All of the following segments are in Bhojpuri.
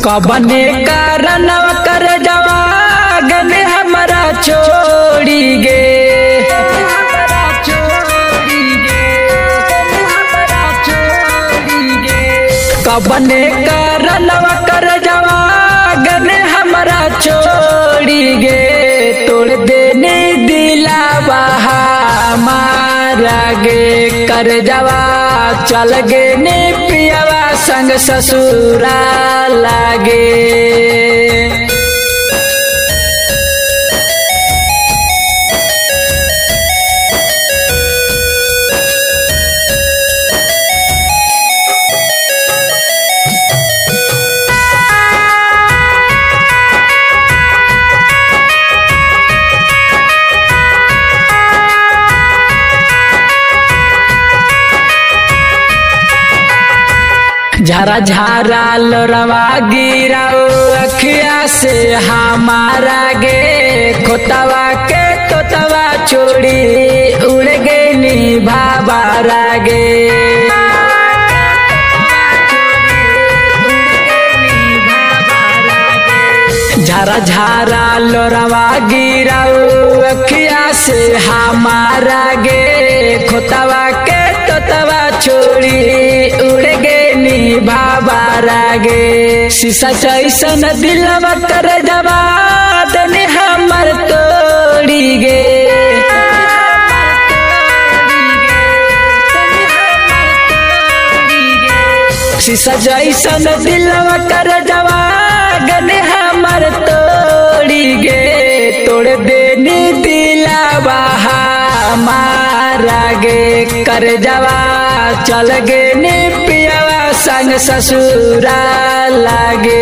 कबने कारण कर जवा गने हमारा छोड़ी गे। कबने कारण कर जवा गने हमारा छोड़ी गे। तोड़ देने दिला बहा मारा गे कर जवा चल गे ने पियावा संग ससुरा लागे। झरा झरा लोरवा गिराओ अखिया से हमारा गे। खोतवा के तोतवा छोड़ी उड़ गे नी भाबारा गे। झरा झरा लोरवा गिराओ अखिया से हमारा गे। खोतवा के तोतवा छोड़ी उड़ गे भाबारा गे। शीशा जैसन दिलवा कर जवा दने हमर तोड़ी गे। शीशा जैसन दिलवा कर जवा गने हमर तोड़ी गे। तोड़ देनी दिलावा हमारा गे कर जवा चल गे ने पियावा संग ससुरा लागे।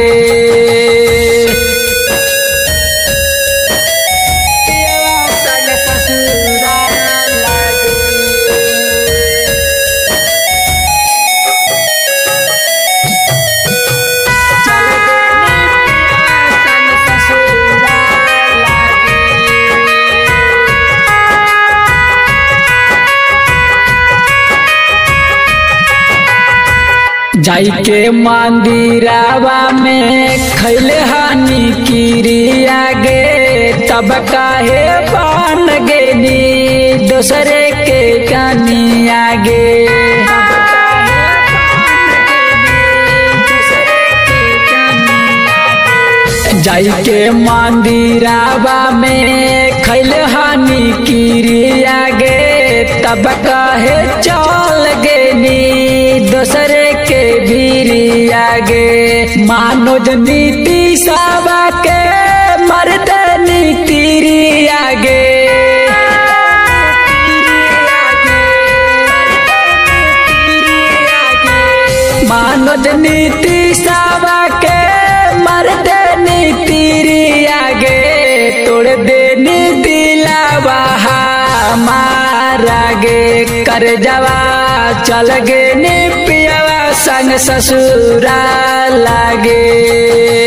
जाई के मंदिरावा में खैले हानि किरिया गे। तब काहे पान गे नी दोसरे के कानिया गे। जाई के मंदिरावा में खैले हानि किरिया गे। तब काहे चल गे नी दोसरे के भीरिया गे। मानोज नीति सावा के मर्द नीतिरिया गे। मानोज नीति सावा के मर्द नीतिरिया गे। तोड़ देनी दिलावा हमारा गे कर जवा चल गे ने पियावा संग ससुरा लागे।